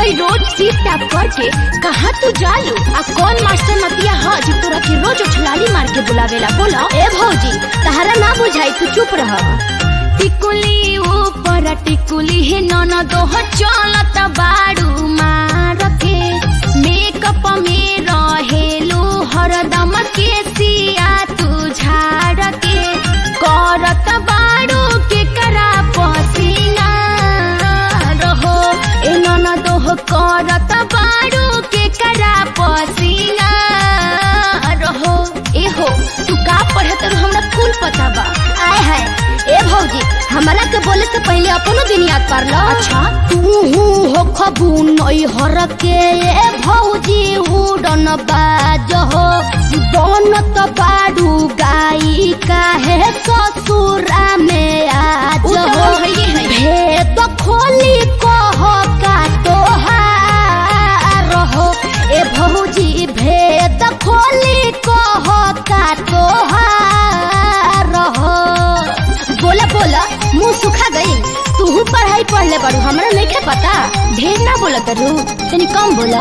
हई रोज seat tap करके कहाँ तू जालू आ कौन मास्टर मतिया ह जो तोरा के रोज उछलाली मार के बुलावेला? बोला ए भौजी तहरा ना बुझाई तू चुप रह। टिकुली ऊपर टिकुली है ननदो हो चलत बाड़ू मार के मेकअप में रहेलू हरदम के सिया तू झाड़ के करत बाड़ू के करा पसीना रहो ए ननदो हो करत बाड़ू के करा पसीना रहो। ए हो तू का पढ़त रहो हमरा कुल पता बा। आय है ए भौजी हमरा के बोले से पहले अपनो दिन याद कर लो। अच्छा तू हो खबू नई हर के ए भौजी उड़न बाज हो बनत बाड़ू गाई काहे ससुरा में आज हो भेद खोली कह का तोहार हो ए भौजी भेद खोली कह का तोहार हो। बोला बोला मुँह सुखा गई तू पढ़ाई पढ़ ले बड़ू हमरा नहीं के पता। ढेर ना बोला करू तनी कम बोला।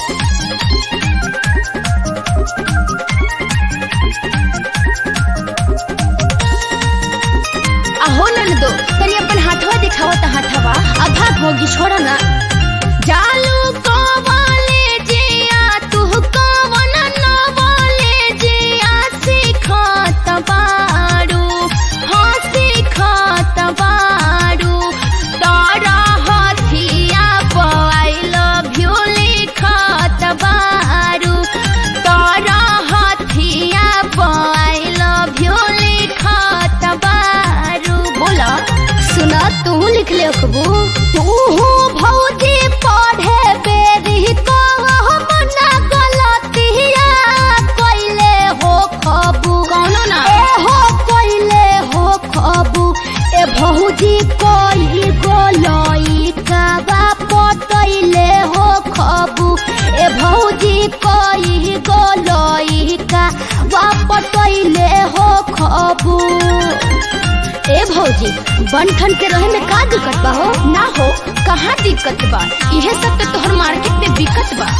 आहो ननदो तनी अपन हाथवा दिखावा त हाथवा आधा भोगी छोड़ा ना। जालू को वाले जिया तू कवन न वाले जिया सिखत बाड़ू हाँ सिखत बाड़ू तारा हथिया आई लव यू लिखत बाड़ू तारा हथिया आई लव यू लिखत बाड़ू। बोला सुना तू लिख ले खबू तू भौजी पढ़े बेरी को मना गलतिया कइले हो खबू कौनो ना ए हो कइले हो खबू ए भौजी कोई गोलई का पटइले हो खबू ए भौजी कोई गोलई का पटइले हो खबू। ए भौजी बनठन के रहे में का दिक्कत बा हो? ना हो कहाँ दिक्कत बा इहे सब तो तोहर मार्केट में बिकत बा।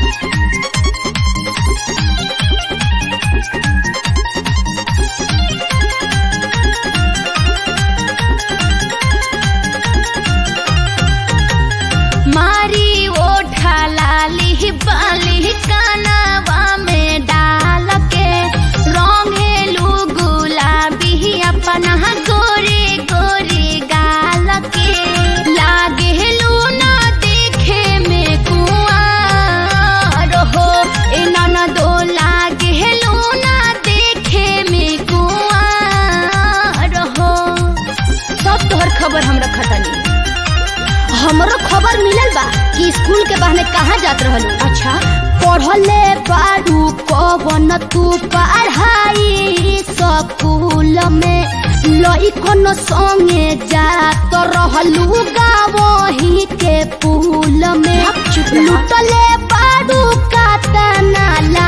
मारी ओठा लाली बाली कानवा में डाल के रंगेलू गुलाबी अपना गोरे गोरे गाल के लागेलू ना देखे में कुआर हो ए ननदो लागेलू ना देखे में कुआर हो। सब तोहर खबर हम रखतनी। हमरो खबर मिलल बा कि स्कूल के बहाने कहाँ जात रहलू। अच्छा पढ़ले बाड़ू कवन तू पढ़ाई स्कूल में लइकन संगे जात रहलू गावही के पुल में लुटले बाड़ू कातना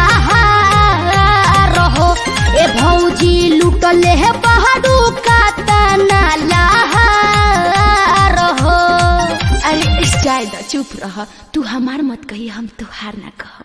लहार हो ए भौजी लुटले बाड़ू कातना लहार हो। अरे जायदा चुप रह तू हमार मत कही हम तुहार ना कह।